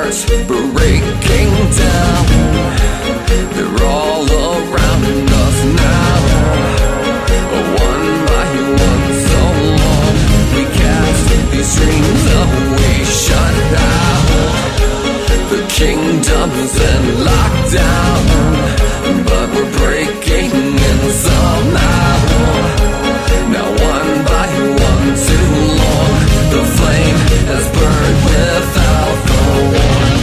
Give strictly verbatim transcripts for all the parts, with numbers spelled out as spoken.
hearts breaking down. They're all around us now. One by one, so long we cast these dreams away, shut out. The kingdom's in lockdown, but we're breaking in somehow. Now one by one, too long, the flame has burned without the warmth.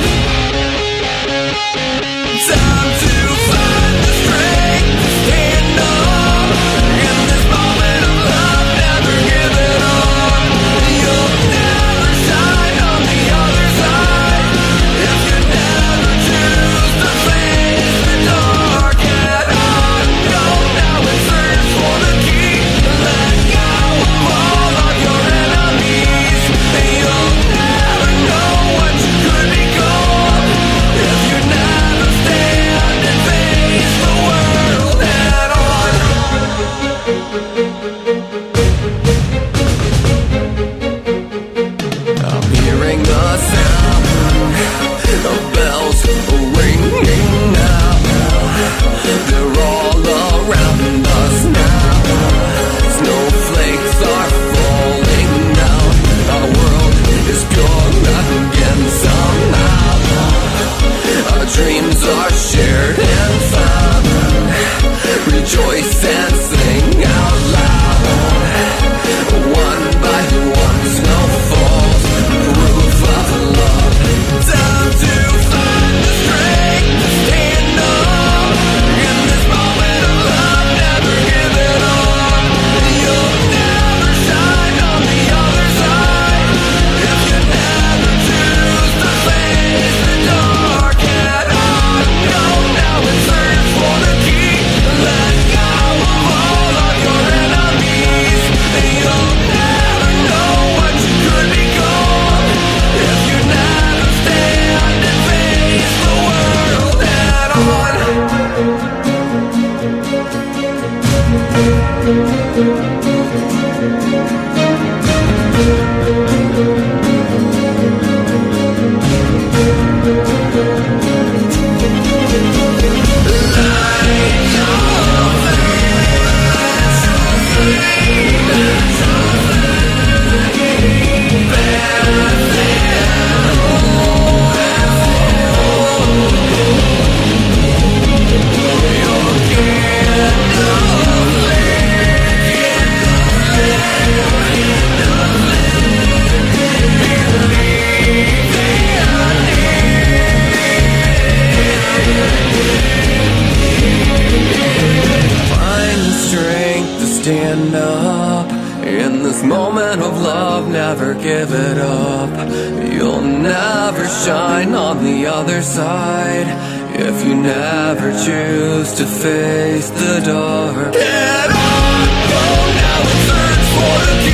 Time to find the strength to stand up in this moment of love, never give it up. You'll never shine on the other side if you never choose to face the dark head on. Go now and search for the key. Let go of all of your enemies. You'll never know what you could become if you never stand and face the world head on. I'm hearing the sound of bells ringing now. They're all around us now. Snowflakes are falling down. Our world is gone again somehow. Our dreams are shared and found. Rejoice and sing out loud. One by one, snow falls, proof of love. Time to find the strength to stand up in this moment of love, never give it up. You'll never shine on the other side if you never choose to face the dark head on. Go now and search for the key. Let go of all of your enemies. You'll never know what you could become if you never stand and face the world head on. Find the strength to stand up in this moment of love, never give it up. You'll never shine on the other side if you never choose to face the dark. Get on, go now and search for the